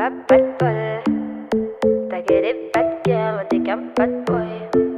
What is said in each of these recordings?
pas bad boy. T'as que des bad girls, t'es qu'un bad boy.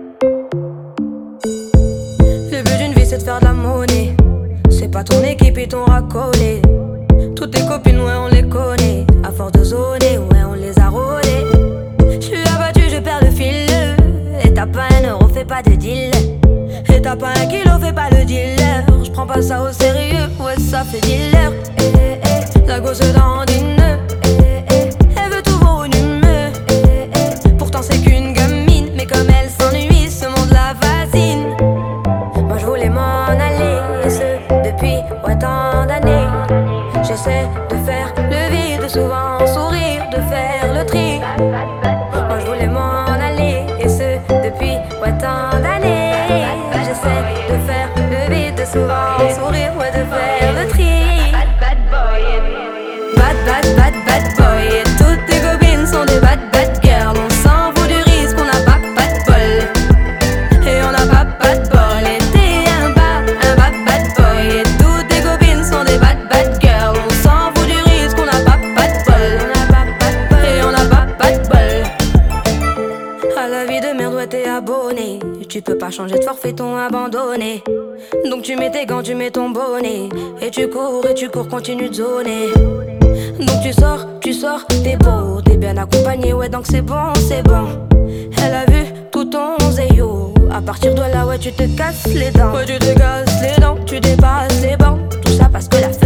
Le but d'une vie c'est de faire de la monnaie. C'est pas ton équipe et ton racolé. Toutes tes copines, ouais on les connaît. À force de zoner, ouais on les a rôlées. J'suis abattu, je perds le fil. Et t'as pas un euro, fais pas de deal. Et t'as pas un kilo, fais pas le dealer. J'prends pas ça au sérieux, ouais ça fait dealer. La gosse dandine. Elle veut tout volume. Pourtant c'est qu'une gamine. Mais comme elle s'ennuie, ce monde la fascine. Moi je voulais m'en aller, et ce depuis ouais tant d'années. J'essaie de faire le vide, souvent sourire, de faire le tri. Moi je voulais m'en aller, et ce depuis ouais tant d'années. J'essaie de faire le vide, souvent sourire, ouais de faire le tri. Bad boy. Bad, bad, bad, bad boy. Et toutes tes copines sont des bad, bad girls. On s'en fout du risque, on n'a pas de bol. Et on n'a pas de bol. Et t'es un bad, bad boy. Et toutes tes copines sont des bad, bad girls. On s'en fout du risque, on n'a pas de bol. Et on n'a pas de bol. À la vie de merde, ouais t'es abonné. Tu peux pas changer de forfait, ton abandonné. Donc tu mets tes gants, tu mets ton bonnet. Et tu cours, continue de zoner. Donc tu sors, t'es beau, t'es bien accompagné, ouais donc c'est bon, c'est bon. Elle a vu tout ton zéyo. À partir de là, ouais tu te casses les dents. Ouais tu te casses les dents, tu dépasses les bancs. Tout ça parce que la